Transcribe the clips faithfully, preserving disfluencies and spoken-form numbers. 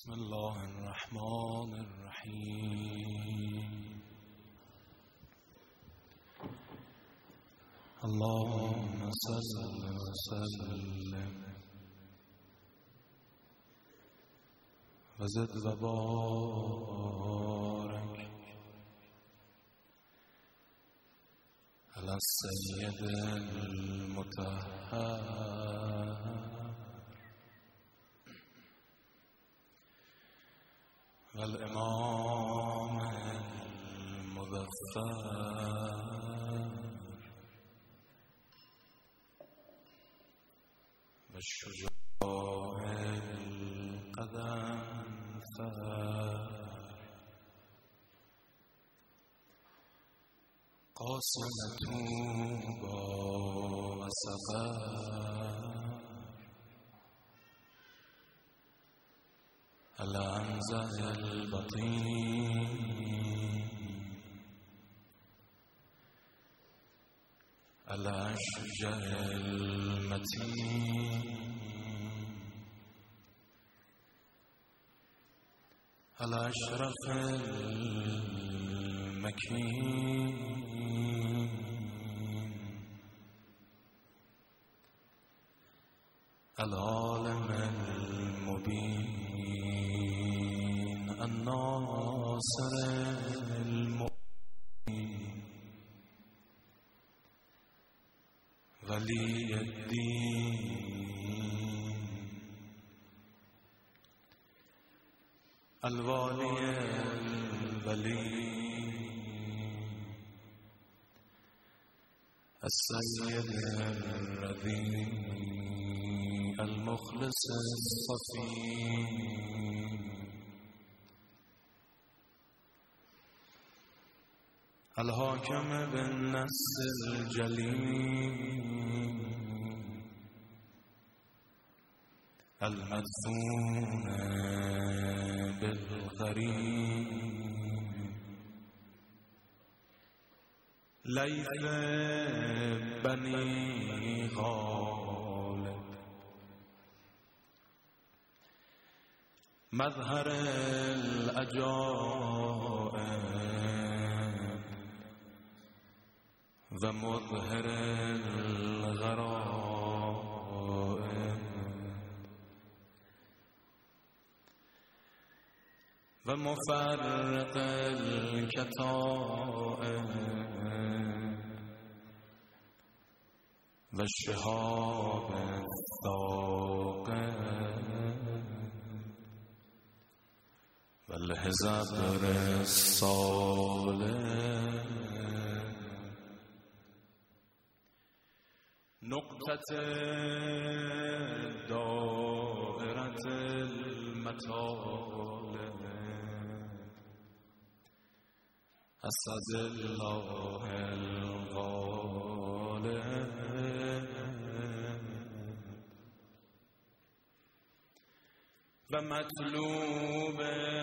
بسم الله الرحمن الرحیم. اللهم صل وسلم وزد وبارك على السيد المطهر والإمام المظفر والشجاع القدنفر قاسم طوبى وسفر العنزة البطين الأشجع المتين الأشرف المكين العالم المبين الناصر المؤمن ولي الدين الوالي الولي السيد الرضي المخلص الصفي الحاكم بالنص الجليل المدفون بالغريب ليث بني غالب مظهر الأجائب ومظهر الغرائب ومفرق الكتائب والشهاب الثاقب والحزب الصالح نقطة دائرة المطالب أسد الله الغالب ومطلوب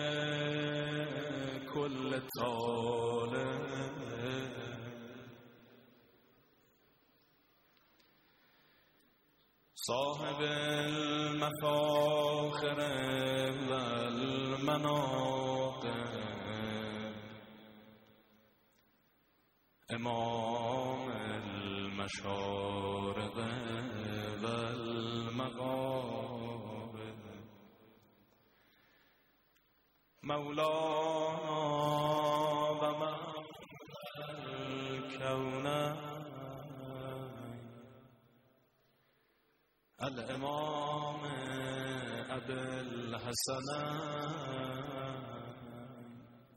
كل طالب صاحب المفاخر والمناقب امام المشارق والمغارب مولانا ومن الكونين الإمام أبي الحسنين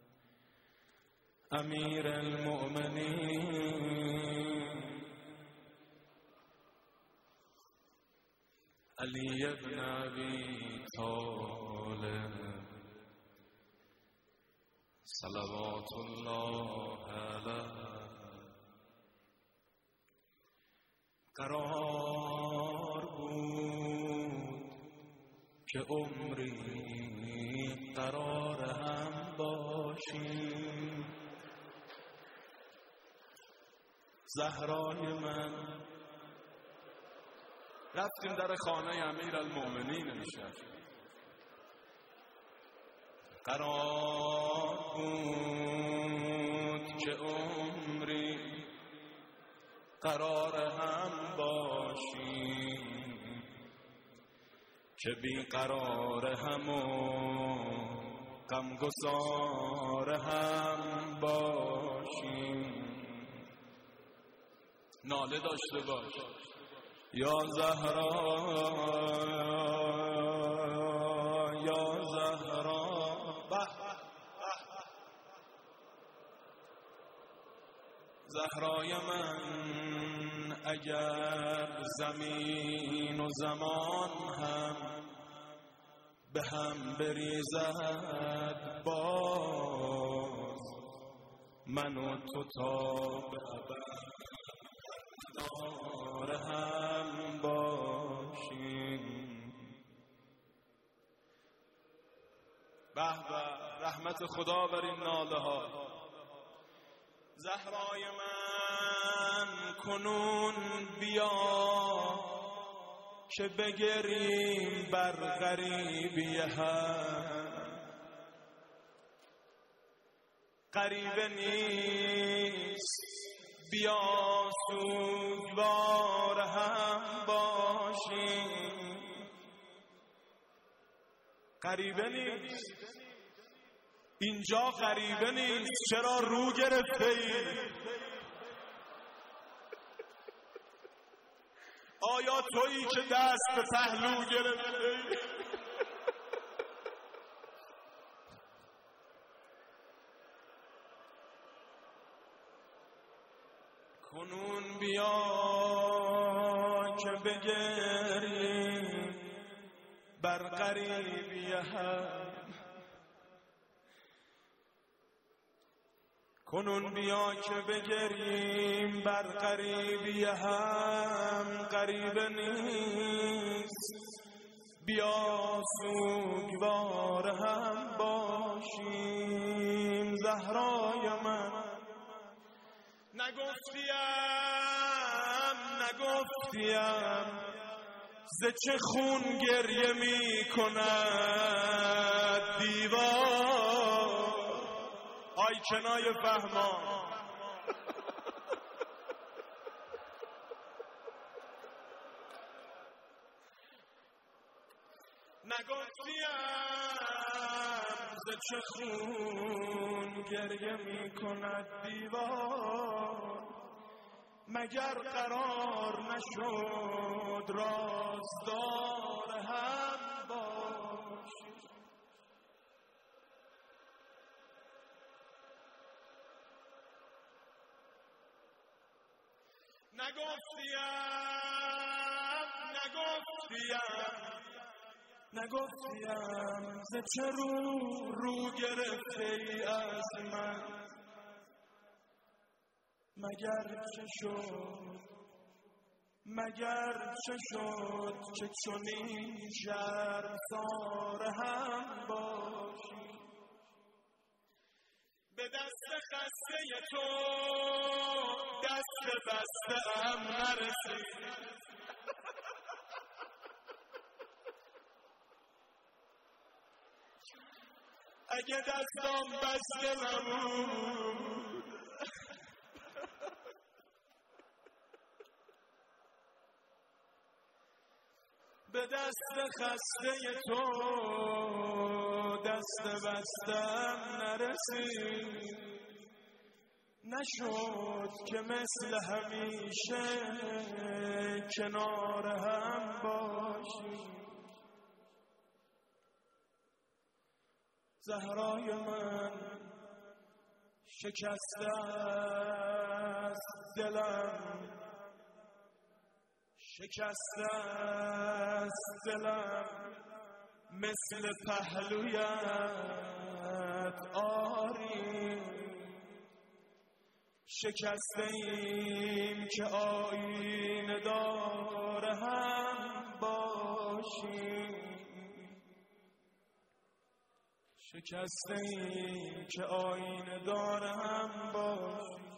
أمير المؤمنين علي بن أبي طالب صلوات الله عليه قرار بود که عمری قرار هم باشیم زهرای من رفتیم در خانه امیرالمؤمنین میشه. قرار بود که عمری قرار هم باشیم، که بیقرار هم و غمگسار هم باشیم. ناله داشته باش یا زهرا، یا زهرا. زهرای من اگر زمین و زمان هم به هم بریزد، باز من و تو تا به ابد دار هم باشیم. به به رحمت خدا بر این ناله ها. زهرای من کنون بیا که بگریم بر غریبی هم، غریبه نیست بیا سوگوار هم باشیم. غریبه نیست اینجا، غریبه نیست. چرا رو گرفته ای؟ آیا تویی که دست به پهلو گرفته ای؟ کنون بیا که بگریم بر غریبی هم، کنون بیا که بگریم بر غریبی هم، غریبه نیست بیا سوگوار هم باشیم. زهرای من نگفتیم نگفتیم ز چه خون گریه می کند دیوار. آی کنای فهمان نگفتیم ز چه خون گریه می کند دیوار، مگر قرار نشد رازدار هم باشیم. نگفتیم نگفتیم نگفتیم ز چه رو رو گرفته ای از من، مگر چه شد مگر چه شد که چنین شرمسار هم باشی. به دست خسته تو دست بسته ام نرسید، اگه دستم بسته نمون به دست خسته تو دست بستم نرسید، نشد که مثل همیشه کنار هم باشیم. زهرای من شکسته است دلم، شکسته است دلم مثل پهلویت آری، شکسته ایم که آینه دار هم باشیم، شکسته ایم که آینه دار هم باشیم.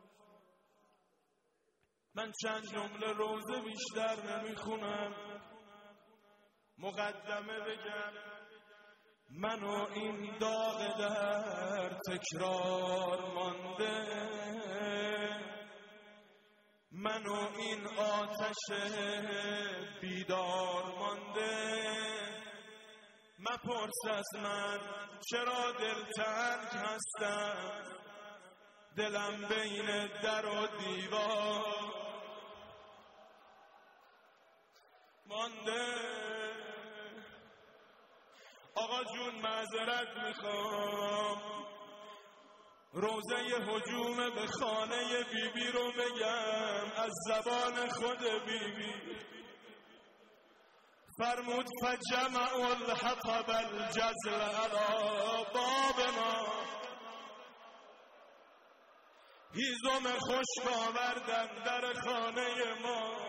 من چند جمله روزه بیشتر نمیخونم، مقدمه بگم منو این داغ در تکرار مانده، منو این آتش بیدار مانده. مپرس از من چرا دلتنگ هستم، دلم بین در و دیوار مانده. آقا جون معذرت میخوام، روزه هجوم به خانه بیبی بی رو بگم از زبان خود بیبی بی. فرمود فجمع الحطب الجزل علی بابنا، هیزم خشک آوردن در خانه ما.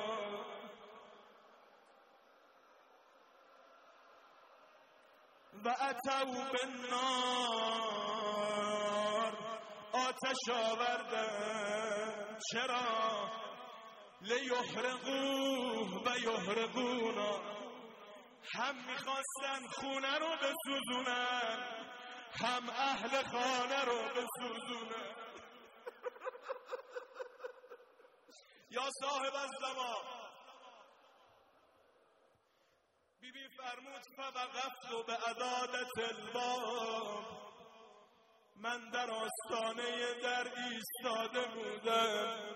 و اتو بالنار، آتش آوردن. چرا؟ لیحرقوه و یحرقونا، هم میخواستن خونه رو بسوزونن، هم اهل خانه رو بسوزونن. یا صاحب الزمان. بیبی فرمود فوقفت به عدادت الباب، من در آستانه در ایستاده بودم.